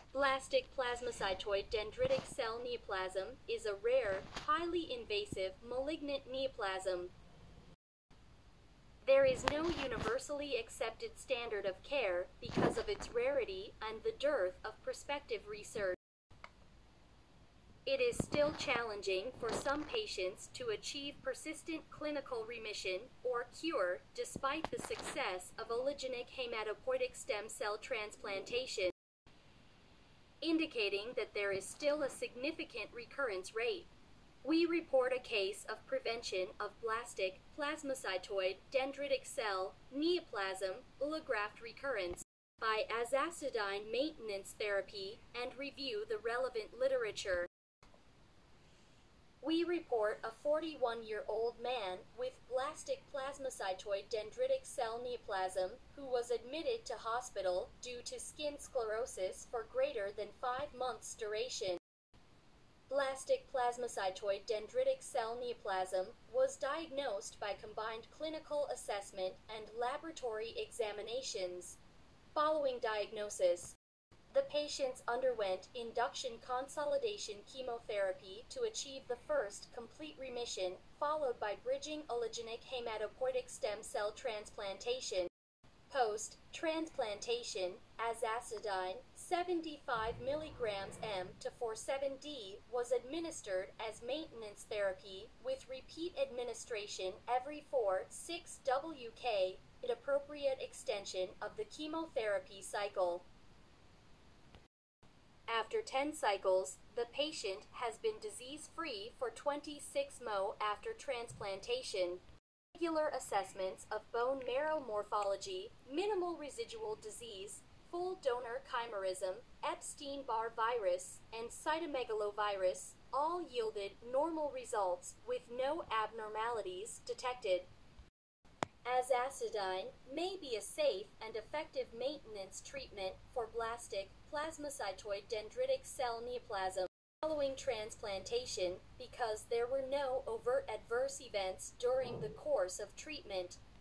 Blastic plasmacytoid dendritic cell neoplasm is a rare, highly invasive, malignant neoplasm. There is no universally accepted standard of care because of its rarity and the dearth of prospective research. It is still challenging for some patients to achieve persistent clinical remission or cure despite the success of allogeneic hematopoietic stem cell transplantation, indicating that there is still a significant recurrence rate. We report a case of prevention of blastic plasmacytoid dendritic cell neoplasm allograft recurrence by azacitidine maintenance therapy and review the relevant literature. We report a 41-year-old man with blastic plasmacytoid dendritic cell neoplasm who was admitted to hospital due to skin sclerosis for greater than 5 months duration. Blastic plasmacytoid dendritic cell neoplasm was diagnosed by combined clinical assessment and laboratory examinations. Following diagnosis, the patients underwent induction consolidation chemotherapy to achieve the first complete remission, followed by bridging allogeneic hematopoietic stem cell transplantation. Post-transplantation, azacitidine 75 mg m-47D was administered as maintenance therapy with repeat administration every 4-6 WK, an appropriate extension of the chemotherapy cycle. After 10 cycles, the patient has been disease-free for 26 mo after transplantation. Regular assessments of bone marrow morphology, minimal residual disease, full donor chimerism, Epstein-Barr virus, and cytomegalovirus all yielded normal results with no abnormalities detected. Azacitidine may be a safe and effective maintenance treatment for blastic plasmacytoid dendritic cell neoplasm following transplantation because there were no overt adverse events during the course of treatment.